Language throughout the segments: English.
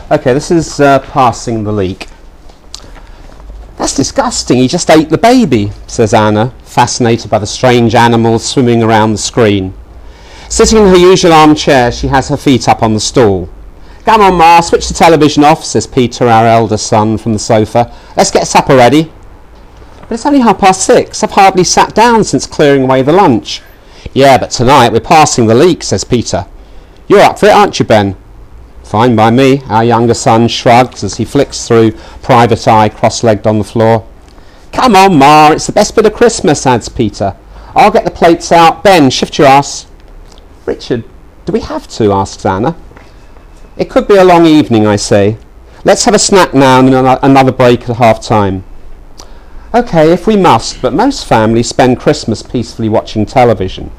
Okay, this is passing the leak. That's disgusting, he just ate the baby, says Anna, fascinated by the strange animals swimming around the screen. Sitting in her usual armchair, she has her feet up on the stool. Come on, Ma, switch the television off, says Peter, our elder son, from the sofa. Let's get supper ready. But it's only 6:30. I've hardly sat down since clearing away the lunch. Yeah, but tonight we're passing the leak, says Peter. You're up for it, aren't you, Ben? Fine by me, our younger son shrugs as he flicks through Private Eye cross-legged on the floor. Come on, Ma, it's the best bit of Christmas, adds Peter. I'll get the plates out. Ben, shift your ass. Richard, do we have to, asks Anna. It could be a long evening, I say. Let's have a snack now and another break at half-time. OK, if we must, but most families spend Christmas peacefully watching television.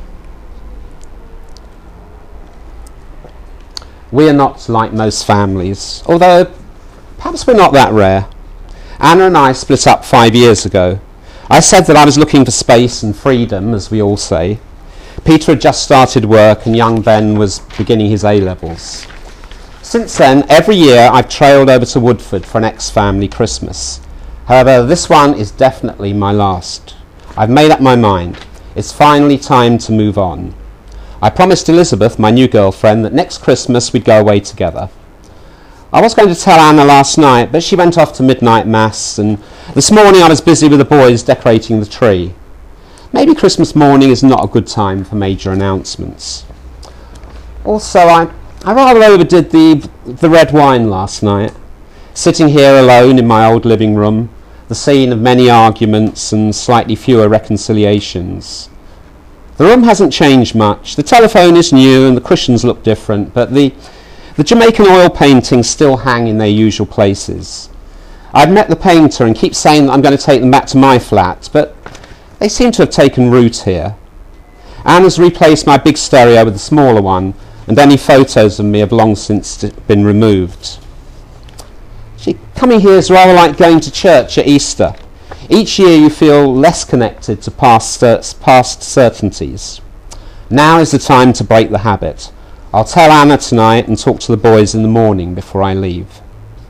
We are not like most families, although perhaps we're not that rare. Anna and I split up 5 years ago. I said that I was looking for space and freedom, as we all say. Peter had just started work and young Ben was beginning his A-levels. Since then, every year I've trailed over to Woodford for an ex-family Christmas. However, this one is definitely my last. I've made up my mind. It's finally time to move on. I promised Elizabeth, my new girlfriend, that next Christmas we'd go away together. I was going to tell Anna last night, but she went off to midnight mass, and this morning I was busy with the boys decorating the tree. Maybe Christmas morning is not a good time for major announcements. Also, I rather overdid the red wine last night. Sitting here alone in my old living room, the scene of many arguments and slightly fewer reconciliations. The room hasn't changed much. The telephone is new and the cushions look different, but the Jamaican oil paintings still hang in their usual places. I've met the painter and keep saying that I'm going to take them back to my flat, but they seem to have taken root here. Anna's replaced my big stereo with a smaller one, and any photos of me have long since been removed. Coming here is rather like going to church at Easter. Each year you feel less connected to past certainties. Now is the time to break the habit. I'll tell Anna tonight and talk to the boys in the morning before I leave.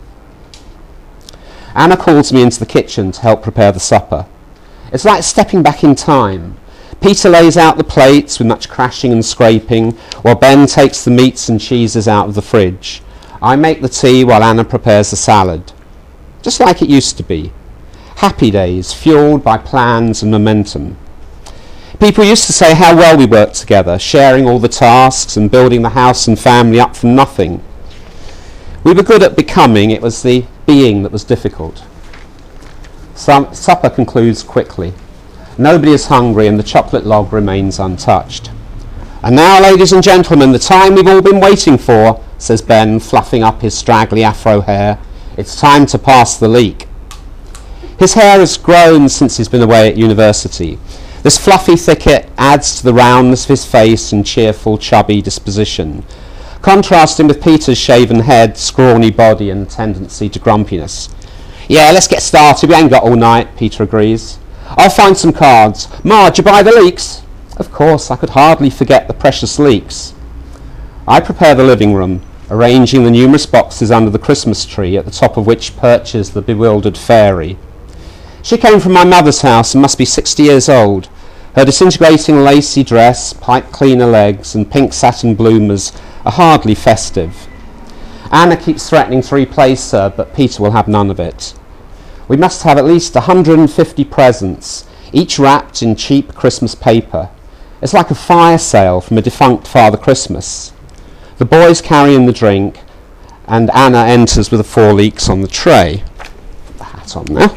Anna calls me into the kitchen to help prepare the supper. It's like stepping back in time. Peter lays out the plates with much crashing and scraping, while Ben takes the meats and cheeses out of the fridge. I make the tea while Anna prepares the salad. Just like it used to be. Happy days, fueled by plans and momentum. People used to say how well we worked together, sharing all the tasks and building the house and family up from nothing. We were good at becoming, it was the being that was difficult. Supper concludes quickly. Nobody is hungry and the chocolate log remains untouched. And now, ladies and gentlemen, the time we've all been waiting for, says Ben, fluffing up his straggly afro hair. It's time to pass the leak. His hair has grown since he's been away at university. This fluffy thicket adds to the roundness of his face and cheerful, chubby disposition, contrasting with Peter's shaven head, scrawny body and tendency to grumpiness. Yeah, let's get started. We ain't got all night, Peter agrees. I'll find some cards. Ma, did you buy the leeks? Of course, I could hardly forget the precious leeks. I prepare the living room, arranging the numerous boxes under the Christmas tree, at the top of which perches the bewildered fairy. She came from my mother's house and must be 60 years old. Her disintegrating lacy dress, pipe cleaner legs and pink satin bloomers are hardly festive. Anna keeps threatening to replace her, but Peter will have none of it. We must have at least 150 presents, each wrapped in cheap Christmas paper. It's like a fire sale from a defunct Father Christmas. The boys carry in the drink, and Anna enters with the 4 leeks on the tray. Put the hat on now.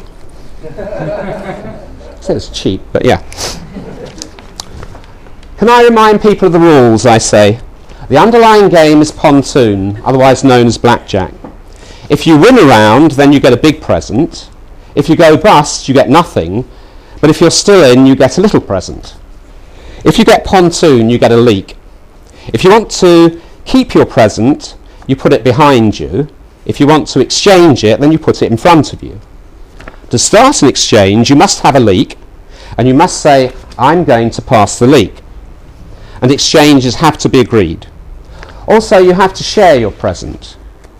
So it's cheap, but yeah. Can I remind people of the rules, I say? The underlying game is pontoon, otherwise known as blackjack. If you win a round, then you get a big present. If you go bust, you get nothing. But if you're still in, you get a little present. If you get pontoon, you get a leak. If you want to keep your present, you put it behind you. If you want to exchange it, then you put it in front of you. To start an exchange, you must have a leak, and you must say, I'm going to pass the leak. And exchanges have to be agreed. Also, you have to share your present.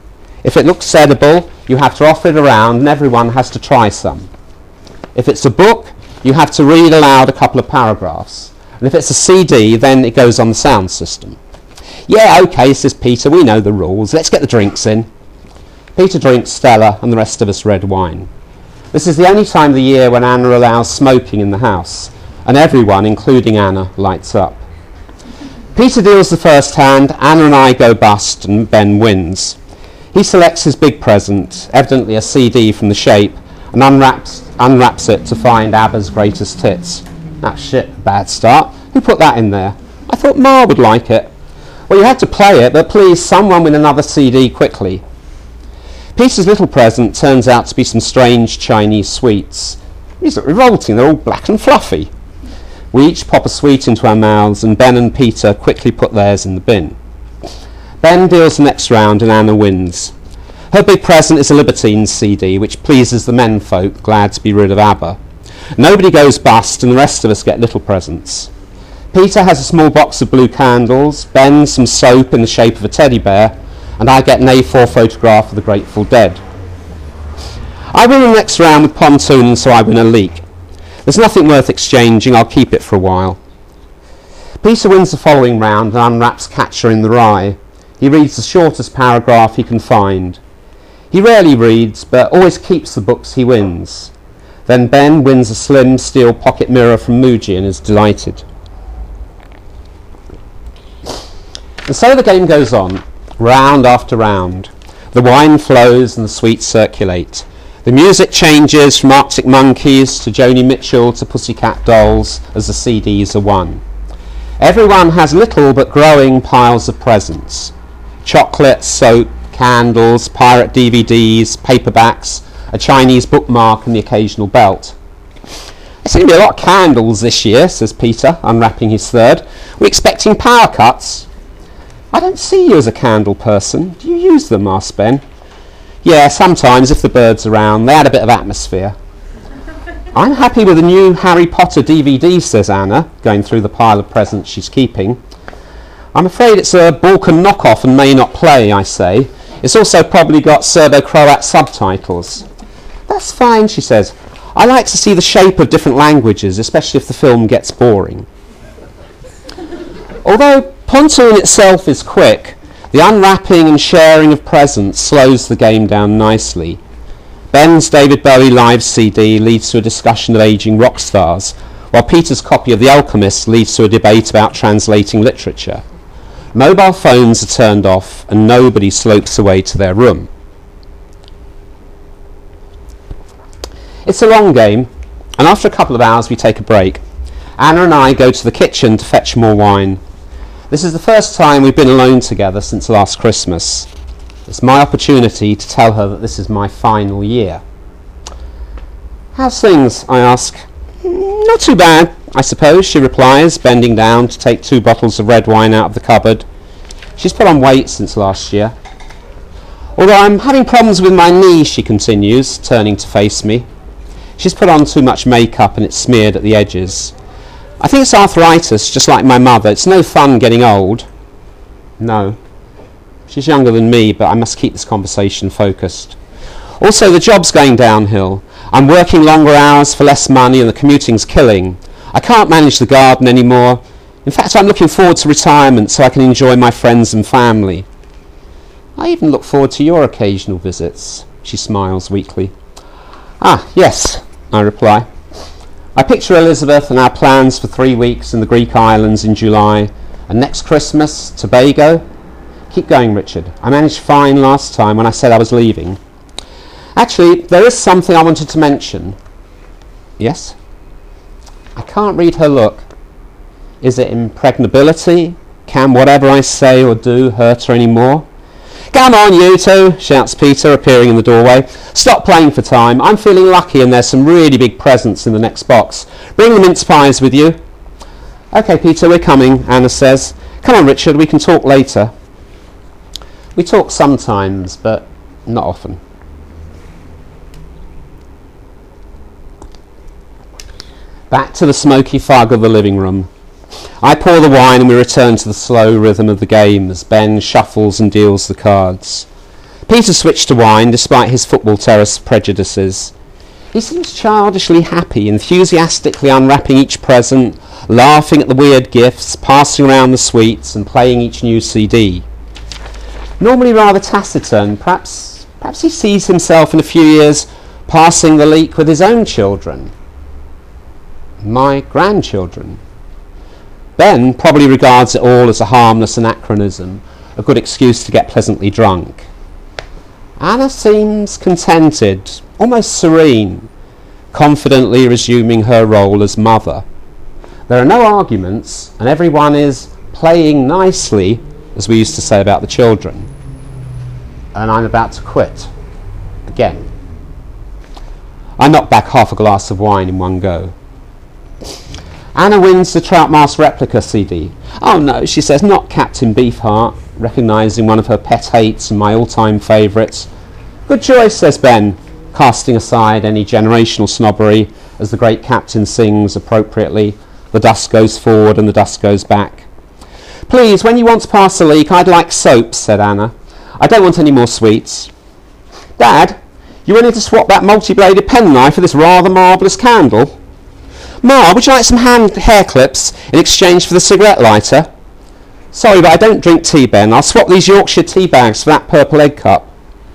If it looks edible, you have to offer it around and everyone has to try some. If it's a book, you have to read aloud a couple of paragraphs. And if it's a CD, then it goes on the sound system. Yeah, okay, says Peter, we know the rules. Let's get the drinks in. Peter drinks Stella and the rest of us red wine. This is the only time of the year when Anna allows smoking in the house, and everyone, including Anna, lights up. Peter deals the first hand, Anna and I go bust, and Ben wins. He selects his big present, evidently a CD from The Shape, and unwraps it to find ABBA's Greatest Hits. Ah shit, bad start. Who put that in there? I thought Ma would like it. Well, you had to play it, but please, someone with another CD quickly. Peter's little present turns out to be some strange Chinese sweets. These look revolting, they're all black and fluffy. We each pop a sweet into our mouths, and Ben and Peter quickly put theirs in the bin. Ben deals the next round and Anna wins. Her big present is a Libertines CD, which pleases the menfolk glad to be rid of ABBA. Nobody goes bust, and the rest of us get little presents. Peter has a small box of blue candles, Ben some soap in the shape of a teddy bear, and I get an A4 photograph of the Grateful Dead. I win the next round with Pontoon, so I win a leek. There's nothing worth exchanging, I'll keep it for a while. Peter wins the following round and unwraps Catcher in the Rye. He reads the shortest paragraph he can find. He rarely reads, but always keeps the books he wins. Then Ben wins a slim steel pocket mirror from Muji and is delighted. And so the game goes on, round after round. The wine flows and the sweets circulate. The music changes from Arctic Monkeys to Joni Mitchell to Pussycat Dolls as the CDs are won. Everyone has little but growing piles of presents. Chocolate, soap, candles, pirate DVDs, paperbacks, a Chinese bookmark and the occasional belt. There's going to be a lot of candles this year, says Peter, unwrapping his third. We're expecting power cuts. I don't see you as a candle person. Do you use them? Asked Ben. Yeah, sometimes if the bird's around. They add a bit of atmosphere. I'm happy with the new Harry Potter DVD, says Anna, going through the pile of presents she's keeping. I'm afraid it's a Balkan knockoff and may not play, I say. It's also probably got Serbo-Croat subtitles. That's fine, she says. I like to see the shape of different languages, especially if the film gets boring. Although Pontoon itself is quick, the unwrapping and sharing of presents slows the game down nicely. Ben's David Bowie live CD leads to a discussion of ageing rock stars, while Peter's copy of The Alchemist leads to a debate about translating literature. Mobile phones are turned off and nobody slopes away to their room. It's a long game, and after a couple of hours we take a break. Anna and I go to the kitchen to fetch more wine. This is the first time we've been alone together since last Christmas. It's my opportunity to tell her that this is my final year. How's things? I ask. Not too bad, I suppose, she replies, bending down to take 2 bottles of red wine out of the cupboard. She's put on weight since last year. Although I'm having problems with my knee, she continues, turning to face me. She's put on too much makeup and it's smeared at the edges. I think it's arthritis, just like my mother. It's no fun getting old. No. She's younger than me, but I must keep this conversation focused. Also, the job's going downhill. I'm working longer hours for less money and the commuting's killing. I can't manage the garden anymore. In fact, I'm looking forward to retirement so I can enjoy my friends and family. I even look forward to your occasional visits, she smiles weakly. Ah, yes, I reply. I picture Elizabeth and our plans for 3 weeks in the Greek islands in July, and next Christmas, Tobago. Keep going, Richard. I managed fine last time when I said I was leaving. Actually, there is something I wanted to mention. Yes? I can't read her look. Is it impregnability? Can whatever I say or do hurt her anymore? Come on, you two, shouts Peter, appearing in the doorway. Stop playing for time. I'm feeling lucky and there's some really big presents in the next box. Bring the mince pies with you. OK, Peter, we're coming, Anna says. Come on, Richard, we can talk later. We talk sometimes, but not often. Back to the smoky fog of the living room. I pour the wine and we return to the slow rhythm of the game as Ben shuffles and deals the cards. Peter switched to wine despite his football terrace prejudices. He seems childishly happy, enthusiastically unwrapping each present, laughing at the weird gifts, passing around the sweets and playing each new CD. Normally rather taciturn, perhaps he sees himself in a few years passing the leek with his own children. My grandchildren. Ben probably regards it all as a harmless anachronism, a good excuse to get pleasantly drunk. Anna seems contented, almost serene, confidently resuming her role as mother. There are no arguments, and everyone is playing nicely, as we used to say about the children. And I'm about to quit. Again. I knock back half a glass of wine in one go. Anna wins the Troutmaster replica CD. Oh no, she says, not Captain Beefheart, recognising one of her pet hates and my all-time favourites. Good choice, says Ben, casting aside any generational snobbery as the great captain sings appropriately, the dust goes forward and the dust goes back. Please, when you want to pass the leek, I'd like soaps, said Anna. I don't want any more sweets. Dad, you willing to swap that multi-bladed penknife for this rather marvellous candle? Ma, would you like some hair clips in exchange for the cigarette lighter? Sorry, but I don't drink tea, Ben. I'll swap these Yorkshire tea bags for that purple egg cup.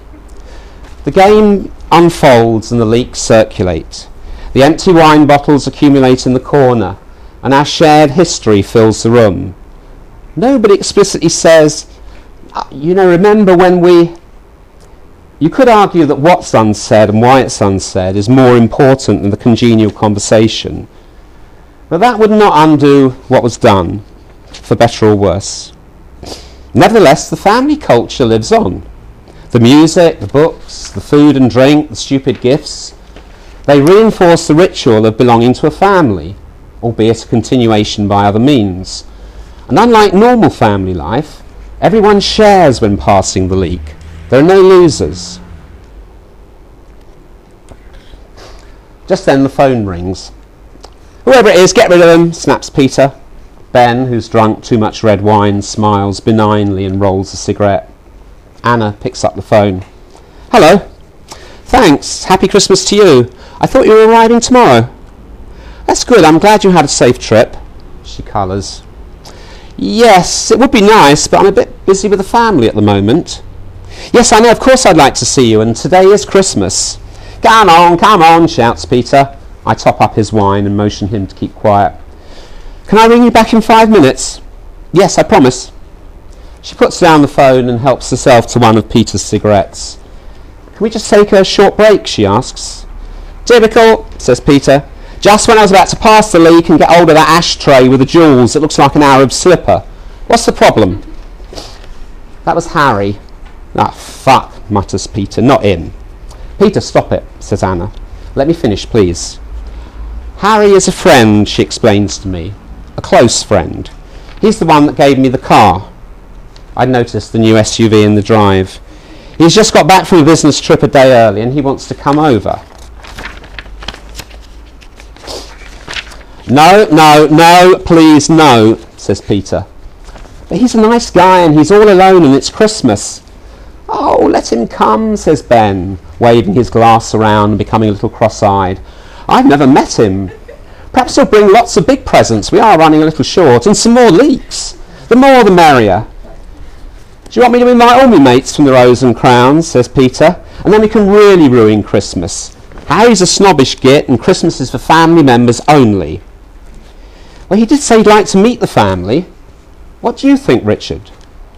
The game unfolds and the leaks circulate. The empty wine bottles accumulate in the corner, and our shared history fills the room. Nobody explicitly says, remember when we... You could argue that what's unsaid and why it's unsaid is more important than the congenial conversation. But that would not undo what was done, for better or worse. Nevertheless, the family culture lives on. The music, the books, the food and drink, the stupid gifts, they reinforce the ritual of belonging to a family, albeit a continuation by other means. And unlike normal family life, everyone shares when passing the leek. There are no losers. Just then the phone rings. Whoever it is, get rid of them, snaps Peter. Ben, who's drunk too much red wine, smiles benignly and rolls a cigarette. Anna picks up the phone. Hello. Thanks. Happy Christmas to you. I thought you were arriving tomorrow. That's good. I'm glad you had a safe trip. She colours. Yes, it would be nice, but I'm a bit busy with the family at the moment. Yes, I know, of course I'd like to see you, and today is Christmas. Come on, shouts Peter. I top up his wine and motion him to keep quiet. Can I ring you back in 5 minutes? Yes, I promise. She puts down the phone and helps herself to one of Peter's cigarettes. Can we just take a short break, she asks. Typical, says Peter. Just when I was about to pass the leek and get hold of that ashtray with the jewels, it looks like an Arab slipper. What's the problem? That was Harry. Ah, fuck, mutters Peter. Not him. Peter, stop it, says Anna. Let me finish, please. Harry is a friend, she explains to me. A close friend. He's the one that gave me the car. I'd noticed the new SUV in the drive. He's just got back from a business trip a day early and he wants to come over. No, please, no, says Peter. But he's a nice guy and he's all alone and it's Christmas. Oh, let him come, says Ben, waving his glass around and becoming a little cross-eyed. I've never met him. Perhaps he'll bring lots of big presents. We are running a little short, and some more leeks. The more the merrier. Do you want me to invite all my mates from the Rose and Crowns, says Peter, and then we can really ruin Christmas. Harry's a snobbish git and Christmas is for family members only. Well, he did say he'd like to meet the family. What do you think, Richard?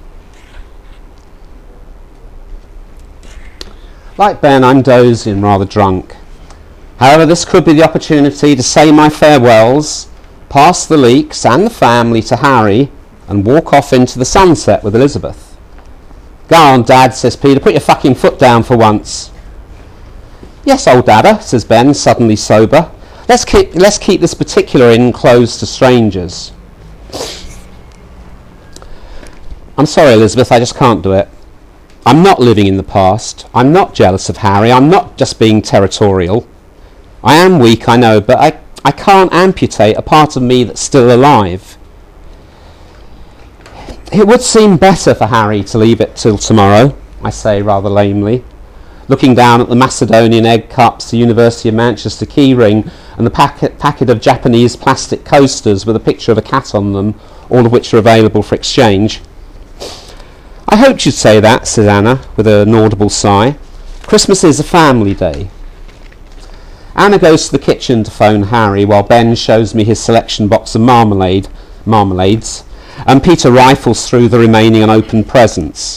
Like Ben, I'm dozy and rather drunk. However, this could be the opportunity to say my farewells, pass the leeks and the family to Harry, and walk off into the sunset with Elizabeth. Go on, Dad, says Peter, put your fucking foot down for once. Yes, old Dada, says Ben, suddenly sober. Let's keep this particular inn closed to strangers. I'm sorry, Elizabeth, I just can't do it. I'm not living in the past. I'm not jealous of Harry. I'm not just being territorial. I am weak, I know, but I can't amputate a part of me that's still alive. It would seem better for Harry to leave it till tomorrow. I say rather lamely, looking down at the Macedonian egg cups, the University of Manchester keyring, and the packet of Japanese plastic coasters with a picture of a cat on them, all of which are available for exchange. I hoped you'd say that, said Anna, with an audible sigh. Christmas is a family day. Anna goes to the kitchen to phone Harry, while Ben shows me his selection box of marmalades, and Peter rifles through the remaining unopened presents.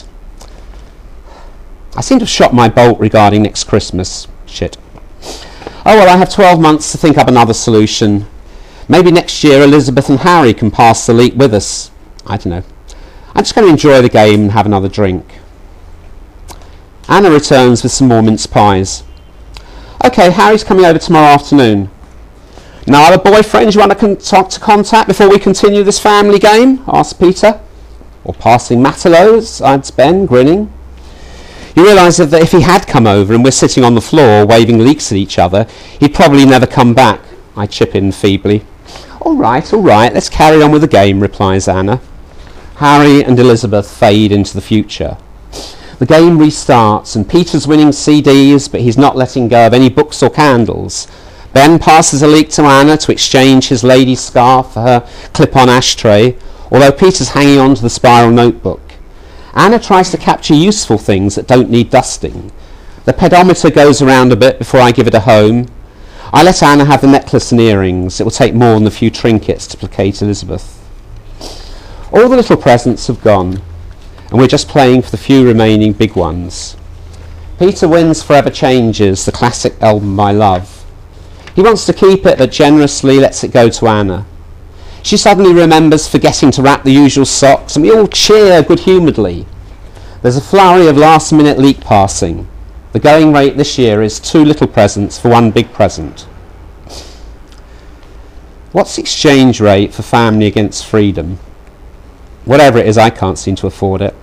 I seem to have shot my bolt regarding next Christmas. Shit. Oh well, I have 12 months to think up another solution. Maybe next year Elizabeth and Harry can pass the leak with us. I don't know. I'm just going to enjoy the game and have another drink. Anna returns with some more mince pies. OK, Harry's coming over tomorrow afternoon. No other boyfriends you want to contact before we continue this family game? Asked Peter. Or passing Matelots? Adds Ben, grinning. You realise that if he had come over and we're sitting on the floor waving leeks at each other, he'd probably never come back. I chip in feebly. All right, let's carry on with the game, replies Anna. Harry and Elizabeth fade into the future. The game restarts and Peter's winning CDs, but he's not letting go of any books or candles. Ben passes a leek to Anna to exchange his lady's scarf for her clip-on ashtray, although Peter's hanging on to the spiral notebook. Anna tries to capture useful things that don't need dusting. The pedometer goes around a bit before I give it a home. I let Anna have the necklace and earrings. It will take more than a few trinkets to placate Elizabeth. All the little presents have gone, and we're just playing for the few remaining big ones. Peter wins Forever Changes, the classic album I love. He wants to keep it, but generously lets it go to Anna. She suddenly remembers forgetting to wrap the usual socks, and we all cheer good-humouredly. There's a flurry of last-minute leak passing. The going rate this year is 2 little presents for 1 big present. What's the exchange rate for family against freedom? Whatever it is, I can't seem to afford it.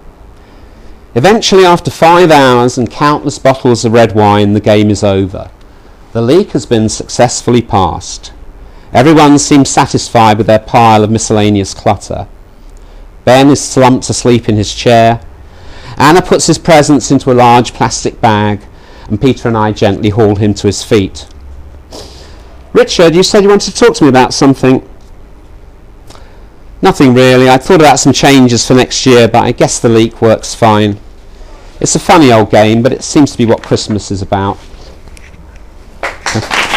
Eventually, after 5 hours and countless bottles of red wine, the game is over. The leak has been successfully passed. Everyone seems satisfied with their pile of miscellaneous clutter. Ben is slumped asleep in his chair. Anna puts his presents into a large plastic bag, and Peter and I gently haul him to his feet. Richard, you said you wanted to talk to me about something. Nothing really. I thought about some changes for next year, but I guess the leak works fine. It's a funny old game, but it seems to be what Christmas is about.